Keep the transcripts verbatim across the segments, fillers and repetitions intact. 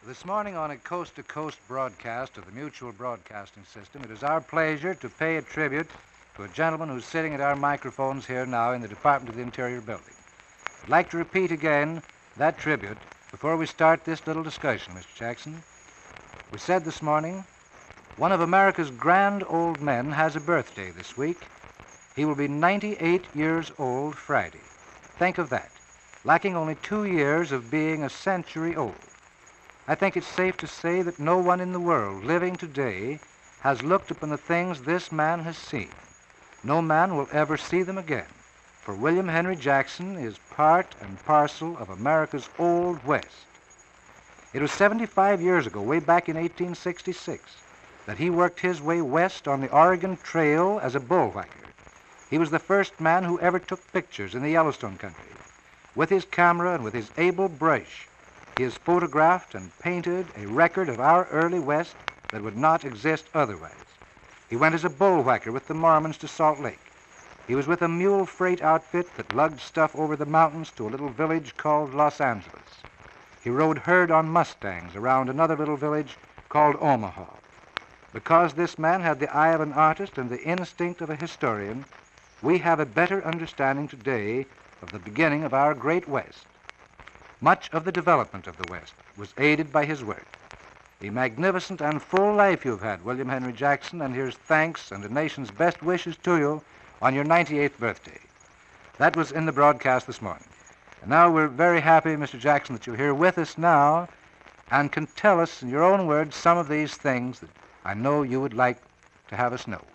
This morning on a coast-to-coast broadcast of the Mutual Broadcasting System, it is our pleasure to pay a tribute to a gentleman who's sitting at our microphones here now in the Department of the Interior building. I'd like to repeat again that tribute before we start this little discussion, Mister Jackson. We said this morning, one of America's grand old men has a birthday this week. He will be ninety-eight years old Friday. Think of that, lacking only two years of being a century old. I think it's safe to say that no one in the world living today has looked upon the things this man has seen. No man will ever see them again, for William Henry Jackson is part and parcel of America's Old West. It was seventy-five years ago, way back in eighteen sixty-six, that he worked his way west on the Oregon Trail as a bullwhacker. He was the first man who ever took pictures in the Yellowstone country. With his camera and with his able brush, he has photographed and painted a record of our early West that would not exist otherwise. He went as a bullwhacker with the Mormons to Salt Lake. He was with a mule freight outfit that lugged stuff over the mountains to a little village called Los Angeles. He rode herd on Mustangs around another little village called Omaha. Because this man had the eye of an artist and the instinct of a historian, we have a better understanding today of the beginning of our great West. Much of the development of the West was aided by his work. A magnificent and full life you've had, William Henry Jackson, and here's thanks and the nation's best wishes to you on your ninety-eighth birthday. That was in the broadcast this morning. And now we're very happy, Mister Jackson, that you're here with us now and can tell us in your own words some of these things that I know you would like to have us know.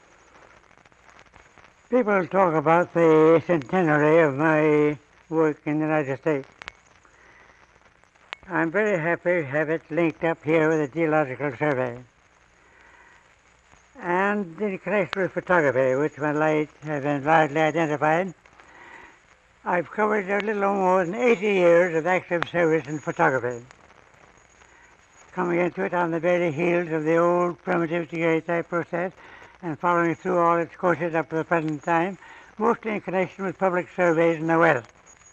People talk about the centenary of my work in the United States. I'm very happy to have it linked up here with the Geological Survey. And in connection with photography, which my light has been largely identified, I've covered a little more than eighty years of active service in photography, coming into it on the very heels of the old primitive daguerreotype process and following through all its courses up to the present time, mostly in connection with public surveys in the West.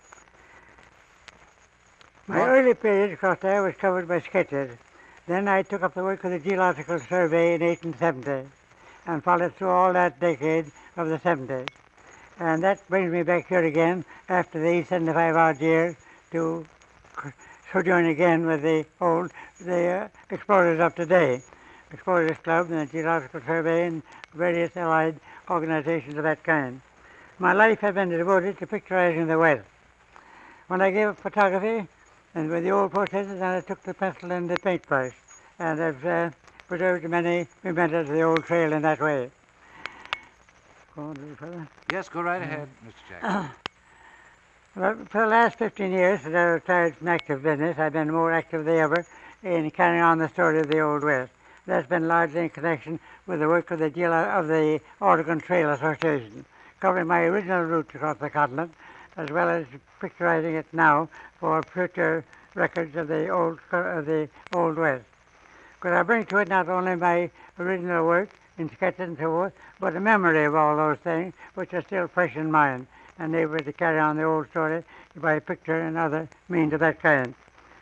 My What? early period across there was covered by sketches. Then I took up the work of the Geological Survey in eighteen seventy and followed through all that decade of the seventies. And that brings me back here again after these seventy-five odd years to sojourn again with the old, the uh, explorers of today, Explorers Club and the Geological Survey and various allied organizations of that kind. My life has been devoted to picturizing the West. When I gave up photography, and with the old processes, and I took the pencil and the paintbrush, and I've uh, preserved many mementos of the old trail in that way. Go on a little further. Yes, go right ahead, Mister Jackson. Well, for the last fifteen years, since I retired from active business, I've been more active than ever in carrying on the story of the Old West. That's been largely in connection with the work of the, Geolo- of the Oregon Trail Association, covering my original route across the continent, as well as picturizing it now for future records of the old of the Old West. Because I bring to it not only my original work in sketches and so forth, but a memory of all those things which are still fresh in mind and able to carry on the old story by picture and other means of that kind.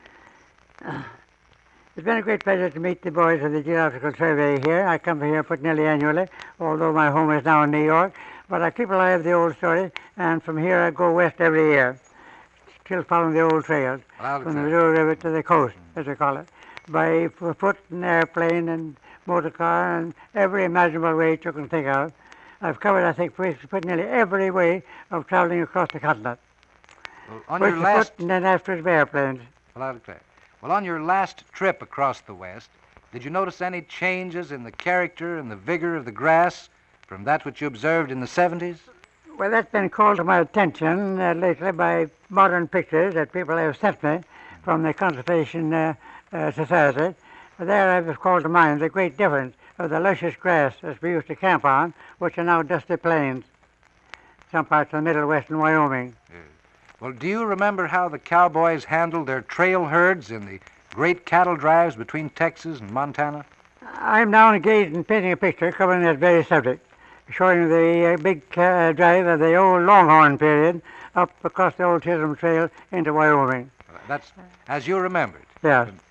It's been a great pleasure to meet the boys of the Geological Survey here. I come here pretty nearly annually, although my home is now in New York. But I keep alive the old story, and from here I go west every year, still following the old trails, Well, from the Missouri River to the coast, as they call it, by foot and airplane and motor car and every imaginable way you can think of. I've covered, I think, pretty nearly every way of traveling across the continent. Well, on First your the last... foot and then after by airplanes. Well, I'll declare. Well, on your last trip across the West, did you notice any changes in the character and the vigor of the grass from that which you observed in the seventies? Well, that's been called to my attention uh, lately by modern pictures that people have sent me from the Conservation uh, uh, Society. There I've called to mind the great difference of the luscious grass that we used to camp on, which are now dusty plains, some parts of the Middle West and Wyoming. Yes. Well, do you remember how the cowboys handled their trail herds in the great cattle drives between Texas and Montana? I'm now engaged in painting a picture covering that very subject, showing the uh, big uh, drive of the old Longhorn period up across the old Chisholm Trail into Wyoming. That's as you remembered. Yes.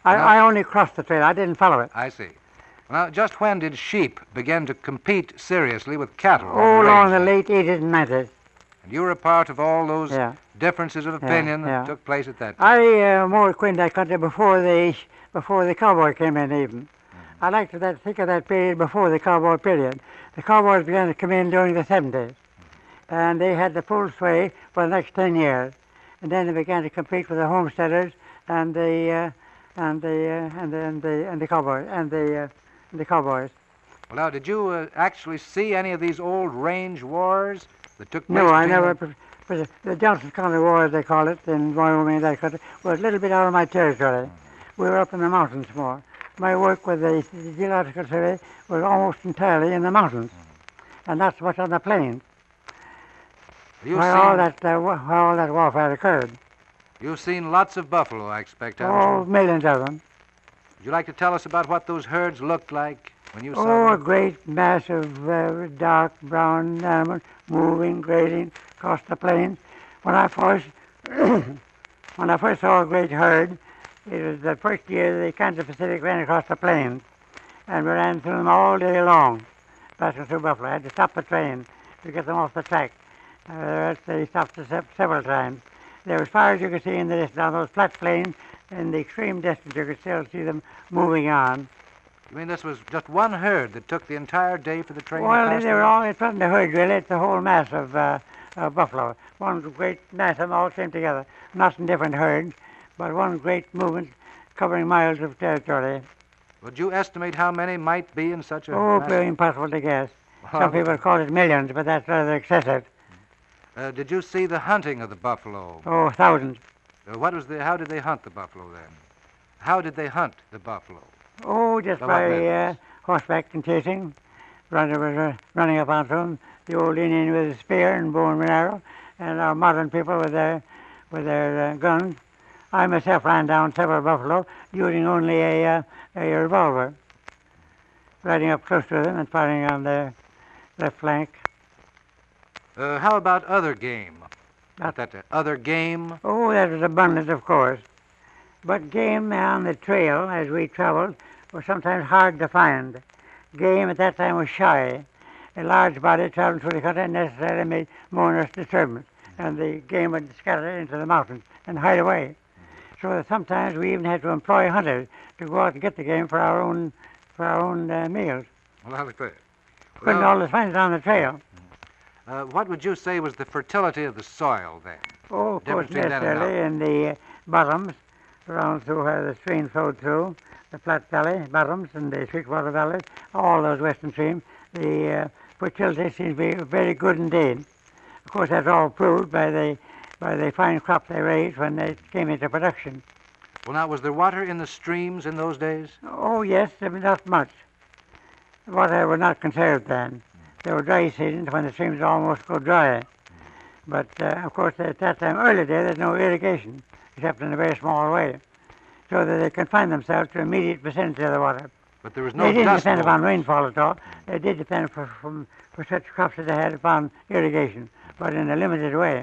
I, Now- I only crossed the trail. I didn't follow it. I see. Now, just when did sheep begin to compete seriously with cattle? on Oh, the along range the then? late eighties and nineties. And you were a part of all those Yeah. differences of opinion that yeah. took place at that time. I uh, more acquainted that country before the before the cowboy came in even. Mm-hmm. I like to that, think of that period before the cowboy period. The cowboys began to come in during the seventies, and they had the full sway for the next ten years. And then they began to compete with the homesteaders and the uh, and the uh, and the and the and the cowboys and the uh, the cowboys. Well, now, did you uh, actually see any of these old range wars that took place? No, I between never. the- The, the Johnson County War, as they call it, in Wyoming, that country, was a little bit out of my territory. We were up in the mountains more. My work with the, the Geological Survey was almost entirely in the mountains, and not so much on the plains, You've where seen, all that uh, wa- where all that warfare occurred. you've seen lots of buffalo, I expect, haven't Oh, you? millions of them. Would you like to tell us about what those herds looked like when you saw Oh, a them? great mass of uh, dark brown animals moving, grazing across the plains. When I first, when I first saw a great herd, it was the first year the Kansas Pacific ran across the plains, and we ran through them all day long, passing through buffalo. I had to stop the train to get them off the track. Uh, they stopped us se- several times. They were as far as you could see in the distance, on those flat plains, in the extreme distance, you could still see them moving on. You mean this was just one herd that took the entire day for the train to Well, pass they were through? all, it wasn't a herd really, it's a whole mass of uh, uh, buffalo. One great mass of them all came together, not in different herds, but one great movement covering miles of territory. Would you estimate how many might be in such a Oh, mass? very impossible to guess. Well, Some people call it millions, but that's rather excessive. Uh, did you see the hunting of the buffalo? Oh, thousands. Uh, what was the? How did they hunt the buffalo then? How did they hunt the buffalo? Oh, just By what by uh, methods? horseback and chasing, running, uh, running up onto them. The old Indian with a spear and bow and arrow, and our modern people with their with their uh, guns. I myself ran down several buffalo using only a uh, a revolver, riding up close to them and firing on their left flank. Uh, how about other game? Not- That uh, other game? Oh, that was abundant, of course. But game on the trail, as we traveled, was sometimes hard to find. Game at that time was shy. A large body traveling through the country necessarily made more or less disturbance, and the game would scatter into the mountains and hide away. So that sometimes we even had to employ hunters to go out and get the game for our own for our own uh, meals. Well, I'll declare. Couldn't Well, always find it on the trail. uh, what would you say was the fertility of the soil then? Oh, of course, Difference between that and necessarily in the uh, bottoms, around through where the stream flowed through, the flat valley bottoms and the sweetwater valleys, all those western streams, the uh, fertility seems to be very good indeed. Of course, that's all proved by the by the fine crop they raised when they came into production. Well, now, was there water in the streams in those days? Oh, yes, I mean, not much. Water were not conserved then. There were dry seasons when the streams almost go dry. But, uh, of course, at that time, early day, there's no irrigation, except in a very small way, so that they confined themselves to immediate vicinity of the water. But there was no They didn't dust depend bowl. upon rainfall at all. They did depend for, from, for such crops as they had upon irrigation, but in a limited way.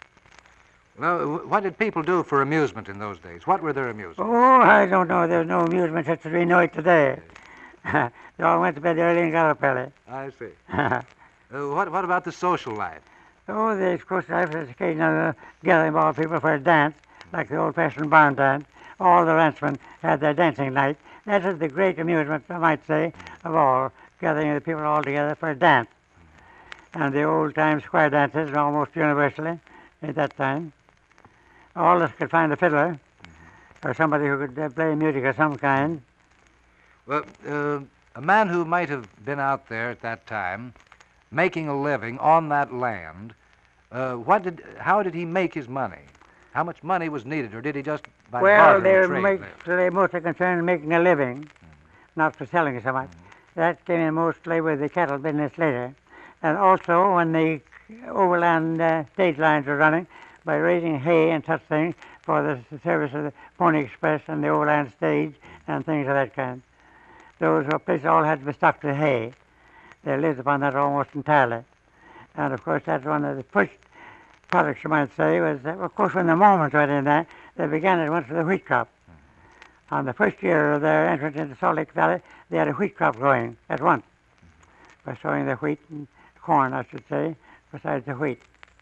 Now, wh- what did people do for amusement in those days? What were their amusements? Oh, I don't know. There's no amusement such as we know it today. They all went to bed early and got up early. I see. Uh, what, what about the social life? Oh, the exclusive life is occasional uh, gathering of all people for a dance, like the old-fashioned barn dance. All the ranchmen had their dancing night. That is the great amusement, I might say, of all, gathering the people all together for a dance. And the old-time square dances were almost universally at that time. All of us could find a fiddler or somebody who could uh, play music of some kind. Well, uh, a man who might have been out there at that time, making a living on that land, uh, what did, how did he make his money? How much money was needed, or did he just by Well, bartering they were trade make, live? they mostly concerned in making a living, not for selling so much. That came in mostly with the cattle business later. And also when the overland uh, stage lines were running, by raising hay and such things for the service of the Pony Express and the overland stage and things of that kind. Those places all had to be stocked with hay. They lived upon that almost entirely. And of course that's one of the first products, you might say, was that, of course, when the Mormons went in there, they began at once with the wheat crop. On the first year of their entrance into Salt Lake Valley, they had a wheat crop growing at once. By sowing the wheat and corn, I should say, besides the wheat.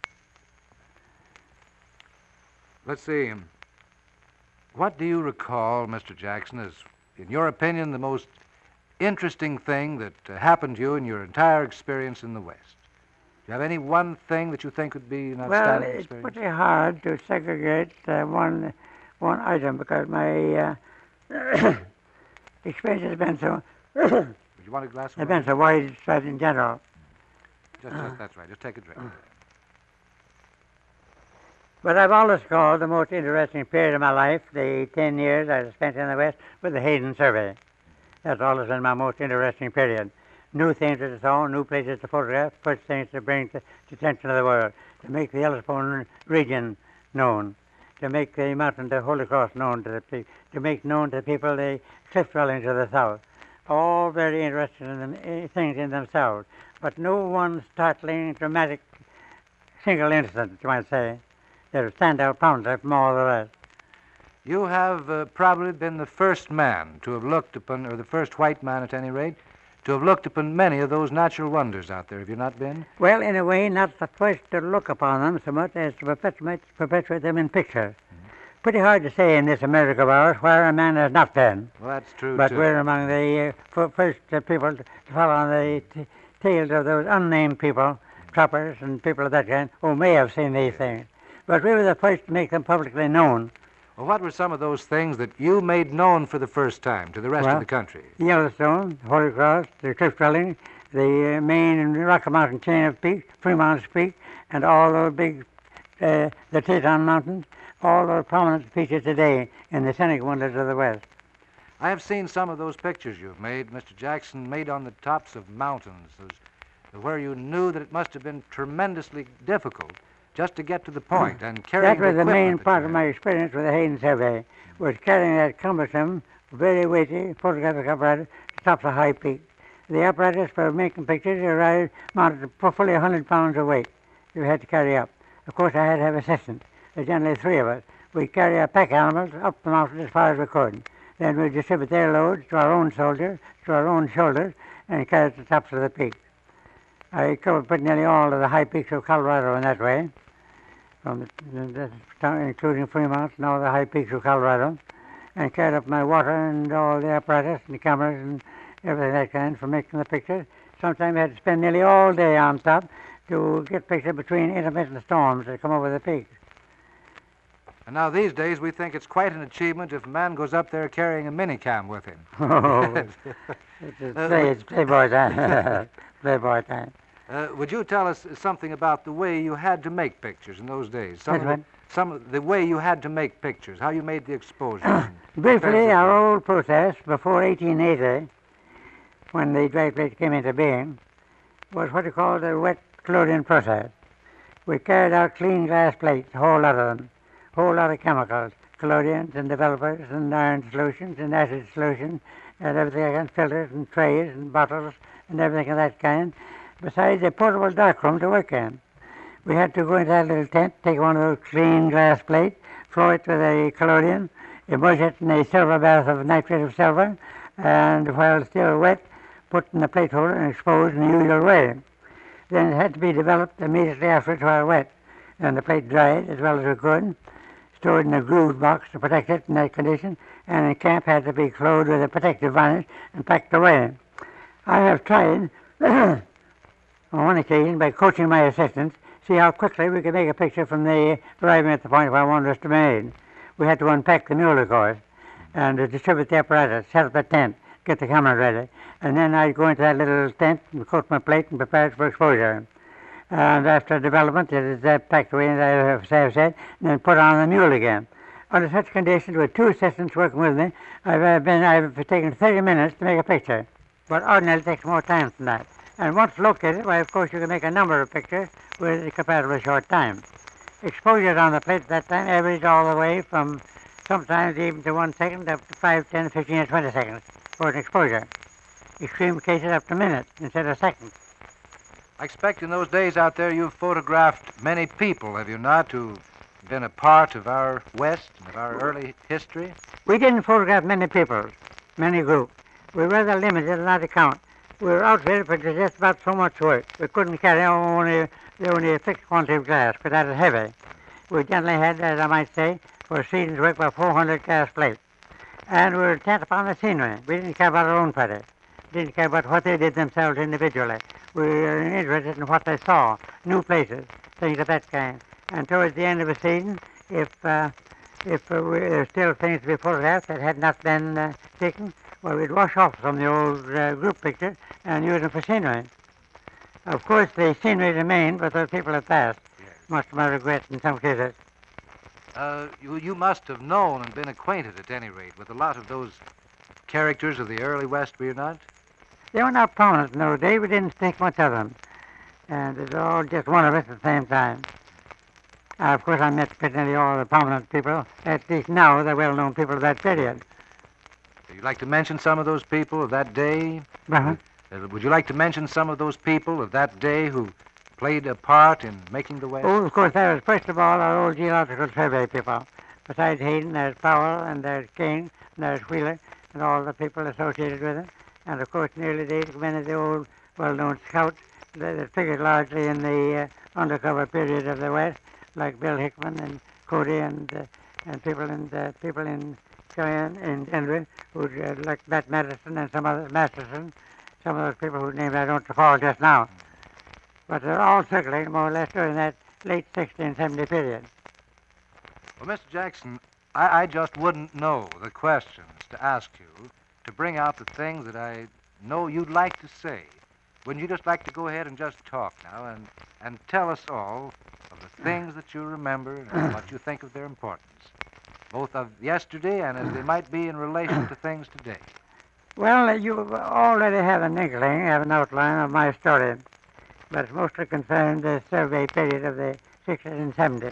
Let's see. um, What do you recall, Mister Jackson, as, in your opinion, the most interesting thing that uh, happened to you in your entire experience in the West? Do you have any one thing that you think would be an Well, outstanding it's experience? pretty hard to segregate uh, one one item because my uh, experience has been so Would you want a glass of has water? been so widespread in general. Just, just, that's right. Just take a drink. But I've always called the most interesting period of my life, the ten years I spent in the West with the Hayden Survey. That's always been my most interesting period. New things to saw, new places to photograph, first things to bring to the attention of the world, to make the Yellowstone region known, to make the mountain, the Holy Cross known to the people, to make known to the people the cliff dwellings of the South. All very interesting in them, eh, things in themselves, but no one startling, dramatic, single incident, you might say, that would stand out prominently from all the rest. You have uh, probably been the first man to have looked upon, or the first white man at any rate, to have looked upon many of those natural wonders out there, have you not been? Well, in a way, not the first to look upon them so much as to perpetuate, perpetuate them in picture. Mm-hmm. Pretty hard to say in this America of ours where a man has not been. Well, that's true, But too. we're among the uh, f- first uh, people to follow on the t- tales of those unnamed people, trappers and people of that kind, who may have seen these things. But we were the first to make them publicly known. Well, what were some of those things that you made known for the first time to the rest Well, of the country? The Yellowstone, the Holy Cross, the cliff dwelling, the uh, main Rocky Mountain chain of peaks, Fremont's Peak, and all those big, uh, the Teton Mountains, all those prominent features today in the scenic wonders of the West. I have seen some of those pictures you've made, Mister Jackson, made on the tops of mountains, those, where you knew that it must have been tremendously difficult just to get to the point and carry That was the main equipment that part you of had. my experience with the Hayden Survey, was carrying that cumbersome, very weighty photographic apparatus to tops of high peaks. The apparatus for making pictures arrived mounted to fully one hundred pounds of weight you had to carry up. Of course, I had to have assistants. There's generally three of us. We'd carry our pack animals up the mountain as far as we could. Then we'd distribute their loads to our own soldiers, to our own shoulders, and carry it to the tops of the peaks. I covered pretty nearly all of the high peaks of Colorado in that way, from the, the, the, including Fremont and all the high peaks of Colorado, and carried up my water and all the apparatus and the cameras and everything that kind for making the pictures. Sometimes I had to spend nearly all day on top to get pictures between intermittent storms that come over the peaks. And now these days we think it's quite an achievement if a man goes up there carrying a minicam with him. Oh, it's a play, it's playboy time. Playboy time. Uh, would you tell us something about the way you had to make pictures in those days? Some, of Yes, the, some of the way you had to make pictures, how you made the exposures. Briefly, our old process before eighteen eighty, when the dry plate came into being, was what we called the wet collodion process. We carried out clean glass plates, a whole lot of them, a whole lot of chemicals, collodions and developers and iron solutions and acid solutions and everything like that, filters and trays and bottles and everything of that kind, besides a portable darkroom to work in. We had to go into that little tent, take one of those clean glass plates, floor it with a collodion, immerse it in a silver bath of nitrate of silver, and while still wet, put in the plate holder and expose in the usual way. Then it had to be developed immediately afterwards while wet, and the plate dried as well as we could, stored in a grooved box to protect it in that condition, and in camp had to be clothed with a protective varnish and packed away. I have tried, on one occasion, by coaching my assistants, see how quickly we could make a picture from the arriving at the point where I wanted us to be made. We had to unpack the mule, of course, and uh, distribute the apparatus, set up the tent, get the camera ready, and then I'd go into that little tent and coat my plate and prepare it for exposure. And after development, it is uh, packed away, as I have said, and then put on the mule again. Under such conditions, with two assistants working with me, I've uh, been I've taken thirty minutes to make a picture, but ordinarily it takes more time than that. And once located, why, of course, you can make a number of pictures with a comparatively short time. Exposure on the plate at that time averaged all the way from sometimes even to one second up to five, ten, fifteen, or twenty seconds for an exposure. Extreme cases up to minutes instead of seconds. I expect in those days out there you've photographed many people, have you not, who been a part of our West and of our early history? We didn't photograph many people, many groups. We were rather limited on that account. We were outfitted for just about so much work. We couldn't carry only, only a fixed quantity of glass, because that is heavy. We generally had, as I might say, for a season's work, about four hundred glass plates. And we were intent upon the scenery. We didn't care about our own credit. We didn't care about what they did themselves individually. We were interested in what they saw, new places, things of that kind. And towards the end of the season, if uh, if uh, we, there were still things to be photographed that had not been uh, taken, well, we'd wash off from the old uh, group picture and use them for scenery. Of course, the scenery remained, but those people had passed, Yes. much to my regret in some cases. Uh, you, you must have known and been acquainted, at any rate, with a lot of those characters of the early West, were you not? They were not prominent in those days. We didn't think much of them. And it was all just one of us at the same time. Uh, of course, I met pretty nearly all the prominent people, at least now, the well-known people of that period. Would you like to mention some of those people of that day? Uh-huh. Uh, would you like to mention some of those people of that day who played a part in making the West? Oh, of course, there was, first of all, our old geological survey people. Besides Hayden, there's Powell, and there's King, and there's Wheeler, and all the people associated with it. And, of course, in the early days, many of the old, well-known scouts that, that figured largely in the uh, undercover period of the West, like Bill Hickman and Cody and uh, and people in uh, people in Cheyenne, in Denver, who uh, like Matt Madison and some other Masterson, some of those people whose names I don't recall just now. But they're all circulating more or less during that late sixteen seventy period. Well, Mister Jackson, I, I just wouldn't know the questions to ask you to bring out the things that I know you'd like to say. Wouldn't you just like to go ahead and just talk now and, and tell us all of the things that you remember and what you think of their importance, both of yesterday and as they might be in relation to things today? Well, you already have an inkling, have an outline of my story, but it's mostly concerned the survey period of the sixties and seventies.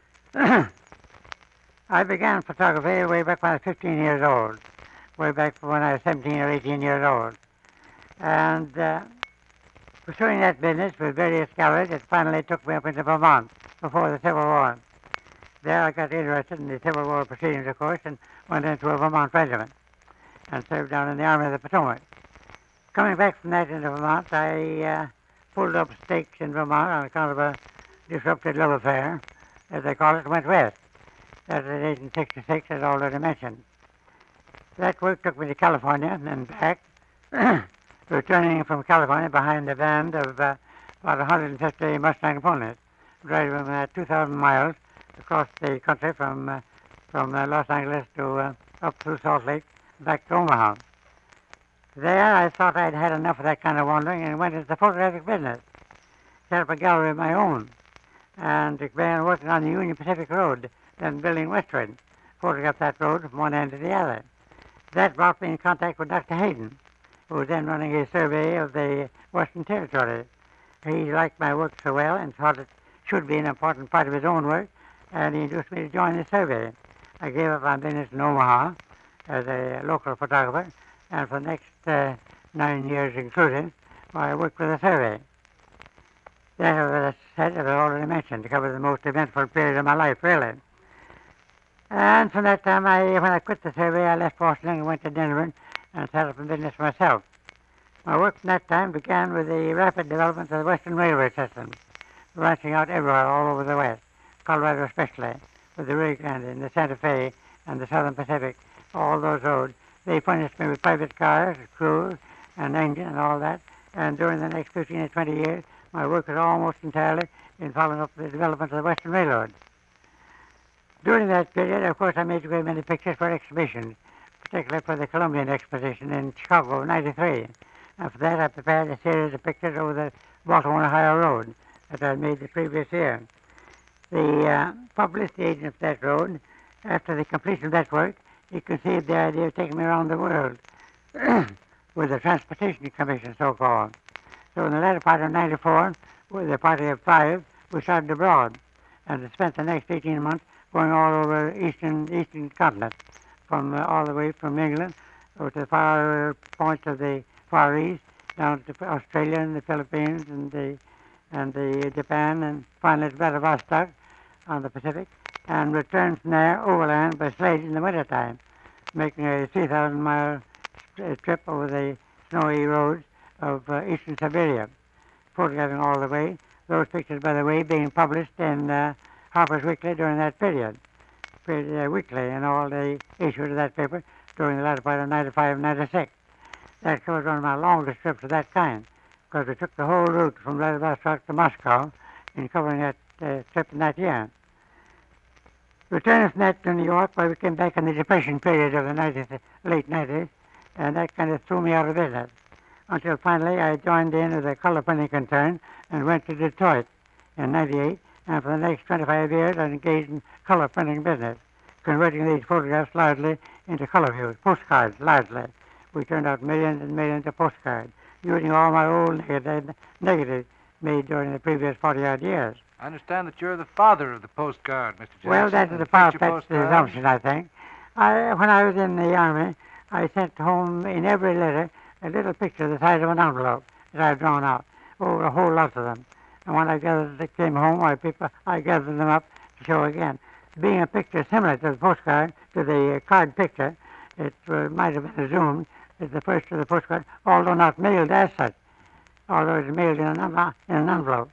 I began photography way back when I was fifteen years old, way back when I was seventeen or eighteen years old. And uh, pursuing that business with various galleries, it finally took me up into Vermont before the Civil War. There I got interested in the Civil War proceedings, of course, and went into a Vermont regiment and served down in the Army of the Potomac. Coming back from that into Vermont, I uh, pulled up stakes in Vermont on account of a disrupted love affair, as they call it, went west. That was in eighteen sixty-six, as already mentioned. That work took me to California and back, returning from California behind a band of uh, about one hundred fifty Mustang ponies, driving uh, two thousand miles across the country from uh, from uh, Los Angeles to uh, up through Salt Lake, back to Omaha. There I thought I'd had enough of that kind of wandering and went into the photographic business. Set up a gallery of my own and began working on the Union Pacific Road, then building westward, photographed that road from one end to the other. That brought me in contact with Doctor Hayden, who was then running a survey of the Western Territory. He liked my work so well and thought it should be an important part of his own work, and he induced me to join the survey. I gave up my business in Omaha as a local photographer, and for the next uh, nine years including, I worked with the survey. That, as I said, as I already mentioned, covered the most eventful period of my life, really. And from that time, I, when I quit the survey, I left Washington and went to Denver and set up a business for myself. My work from that time began with the rapid development of the Western Railway system, branching out everywhere all over the West, Colorado especially, with the Rio Grande and the Santa Fe and the Southern Pacific, all those roads. They furnished me with private cars, crews, and engine and all that, and during the next fifteen or twenty years, my work was almost entirely in following up the development of the Western Railroad. During that period, of course, I made a great many pictures for exhibitions, particularly for the Columbian Exposition in Chicago in ninety-three. And for that, I prepared a series of pictures over the Baltimore, Ohio Road that I had made the previous year. The uh, publicity agent of that road, after the completion of that work, he conceived the idea of taking me around the world with the Transportation Commission, so-called. So in the latter part of ninety-four, with a party of five, we started abroad and spent the next eighteen months going all over eastern eastern continent, from uh, all the way from England over to the far points of the Far East, down to Australia and the Philippines and the and the Japan, and finally to Vladivostok on the Pacific, and returned from there overland by sledge in the wintertime, making a three thousand mile trip over the snowy roads of uh, eastern Siberia, photographing all the way. Those pictures, by the way, being published in uh, Harper's Weekly during that period, period uh, weekly in all the issues of that paper during the latter part of ninety-five and ninety-six. That was one of my longest trips of that kind, because we took the whole route from Vladivostok to Moscow in covering that uh, trip in that year. Returning from that to New York, well, we came back in the Depression period of the nineties, late nineties, and that kind of threw me out of business, until finally I joined in with a color printing concern and went to Detroit in ninety-eight, and for the next twenty-five years I engaged in color printing business, converting these photographs largely into color views, postcards largely. We turned out millions and millions of postcards, using all my old negative, negatives made during the previous forty-odd years. I understand that you're the father of the postcard, Mister Jackson. Well, that is a far-fetched assumption, I think. I, when I was in the Army, I sent home in every letter a little picture the size of an envelope that I'd drawn out, over a whole lot of them. And when I gathered, came home, I, people, I gathered them up to show again. Being a picture similar to the postcard, to the card picture, it uh, might have been assumed that the first of the postcard, although not mailed as such, although it was mailed in an, envelope, in an envelope.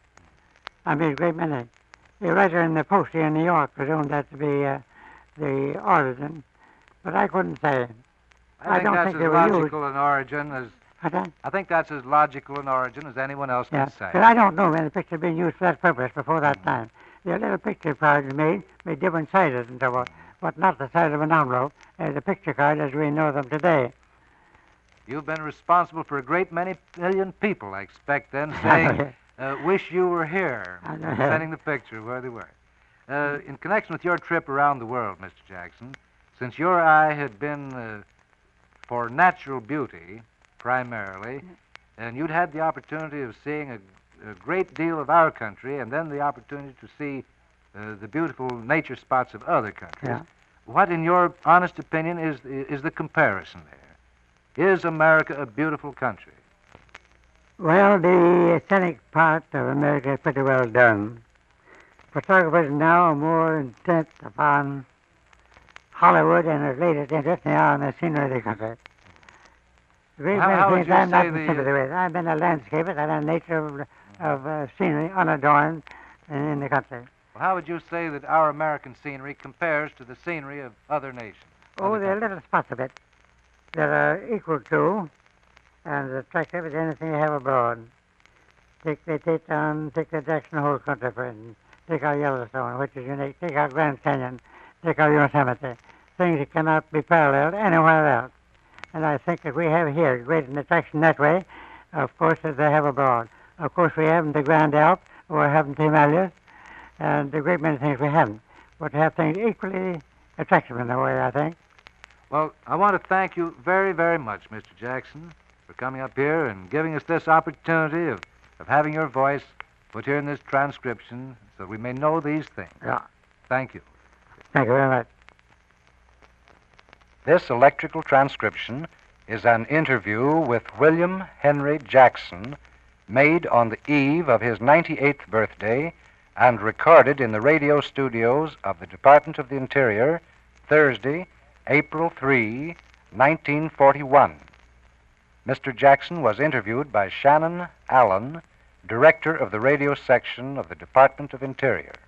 I made a great many. The writer in the Post here in New York presumed that to be uh, the origin, but I couldn't say. I, I think don't that's think as they were logical used. an origin as Pardon? I think that's as logical an origin as anyone else Yeah, can say. but I don't know when the picture being used for that purpose before that time. The little picture cards made, made different sizes and so forth, but not the size of an envelope as a picture card as we know them today. You've been responsible for a great many million people, I expect, then, saying, uh, wish you were here, sending the picture where they were. Uh, in connection with your trip around the world, Mister Jackson, since your eye had been uh, for natural beauty, primarily, and you'd had the opportunity of seeing a, a great deal of our country and then the opportunity to see uh, the beautiful nature spots of other countries, Yeah. what, in your honest opinion, is, is the comparison there? Is America a beautiful country? Well, the scenic part of America is pretty well done. Photographers now are more intent upon Hollywood and its latest interest than they are on the scenery of the country. Great How- many how would things you I'm not say in the- sympathy with. I've been a landscapist. I've been nature of, of uh, scenery unadorned in, in the country. Well, how would you say that our American scenery compares to the scenery of other nations? Oh, other there are countries? little spots of it that are equal to and as attractive as anything you have abroad. Take the Teton, take the Jackson Hole country, for instance. Take our Yellowstone, which is unique. Take our Grand Canyon. Take our Yosemite. Things that cannot be paralleled anywhere else. And I think that we have here great an attraction that way, of course, as they have abroad. Of course, we haven't the Grand Alps, or haven't the Himalayas, and a great many things we haven't. But we have things equally attractive in a way, I think. Well, I want to thank you very, very much, Mister Jackson, for coming up here and giving us this opportunity of, of having your voice put here in this transcription so we may know these things. Yeah. Thank you. Thank you very much. This electrical transcription is an interview with William Henry Jackson, made on the eve of his ninety-eighth birthday and recorded in the radio studios of the Department of the Interior Thursday, April third, nineteen forty-one. Mister Jackson was interviewed by Shannon Allen, director of the radio section of the Department of Interior.